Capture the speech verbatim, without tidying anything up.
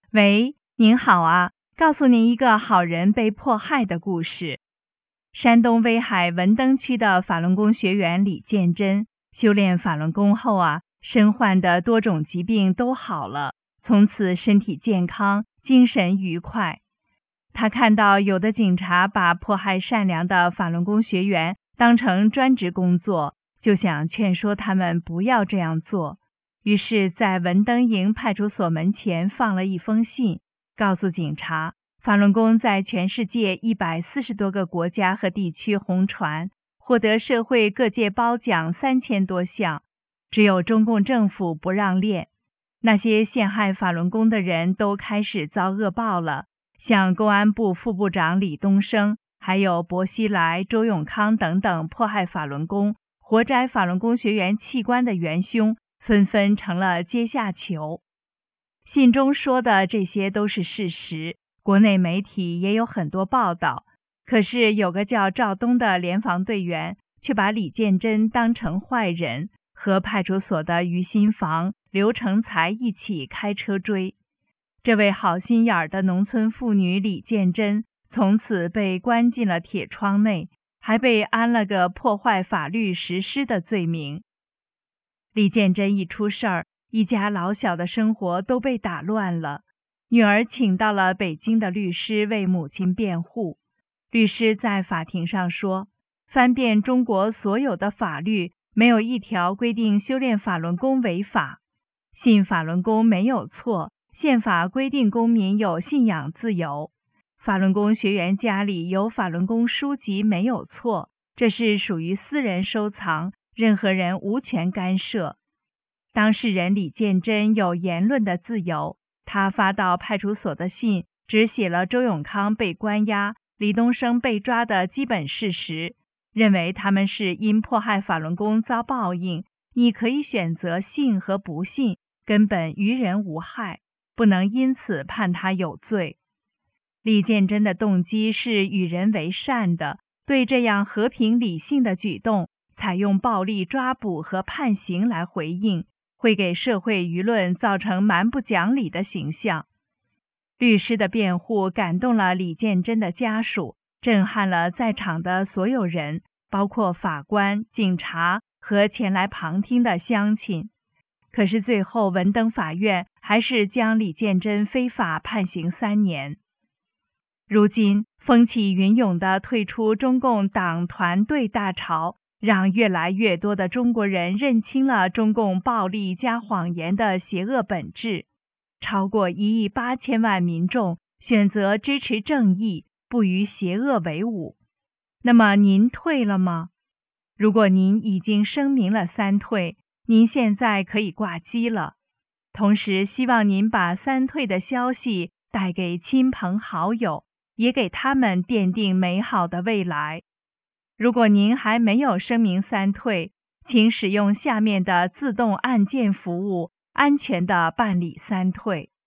喂，您好啊，告诉您一个好人被迫害的故事。山东威海文登区的法轮功学员李建珍，修炼法轮功后啊，身患的多种疾病都好了，从此身体健康，精神愉快。他看到有的警察把迫害善良的法轮功学员当成专职工作，就想劝说他们不要这样做。于是在文登营派出所门前放了一封信，告诉警察，法轮功在全世界一百四十多个国家和地区红传，获得社会各界褒奖三千多项，只有中共政府不让练。那些陷害法轮功的人都开始遭恶报了，像公安部副部长李东生，还有薄熙来、周永康等等迫害法轮功、活摘法轮功学员器官的元凶，纷纷成了阶下囚。信中说的这些都是事实，国内媒体也有很多报道。可是有个叫赵东的联防队员却把李建珍当成坏人，和派出所的于新房、刘成才一起开车追。这位好心眼儿的农村妇女李建珍从此被关进了铁窗内，还被安了个破坏法律实施的罪名。李建珍一出事儿，一家老小的生活都被打乱了。女儿请到了北京的律师为母亲辩护。律师在法庭上说，翻遍中国所有的法律，没有一条规定修炼法轮功违法。信法轮功没有错，宪法规定公民有信仰自由。法轮功学员家里有法轮功书籍没有错，这是属于私人收藏，任何人无权干涉。当事人李建珍有言论的自由，他发到派出所的信只写了周永康被关押、李东生被抓的基本事实，认为他们是因迫害法轮功遭报应，你可以选择信和不信，根本于人无害，不能因此判他有罪。李建珍的动机是与人为善的，对这样和平理性的举动，采用暴力抓捕和判刑来回应，会给社会舆论造成蛮不讲理的形象。律师的辩护感动了李建珍的家属，震撼了在场的所有人，包括法官、警察和前来旁听的乡亲。可是最后文登法院还是将李建珍非法判刑三年。如今风起云涌地退出中共党团队大潮，让越来越多的中国人认清了中共暴力加谎言的邪恶本质。超过一亿八千万民众选择支持正义，不与邪恶为伍。那么您退了吗？如果您已经声明了三退，您现在可以挂机了。同时希望您把三退的消息带给亲朋好友，也给他们奠定美好的未来。如果您还没有声明三退，请使用下面的自动按键服务，安全地办理三退。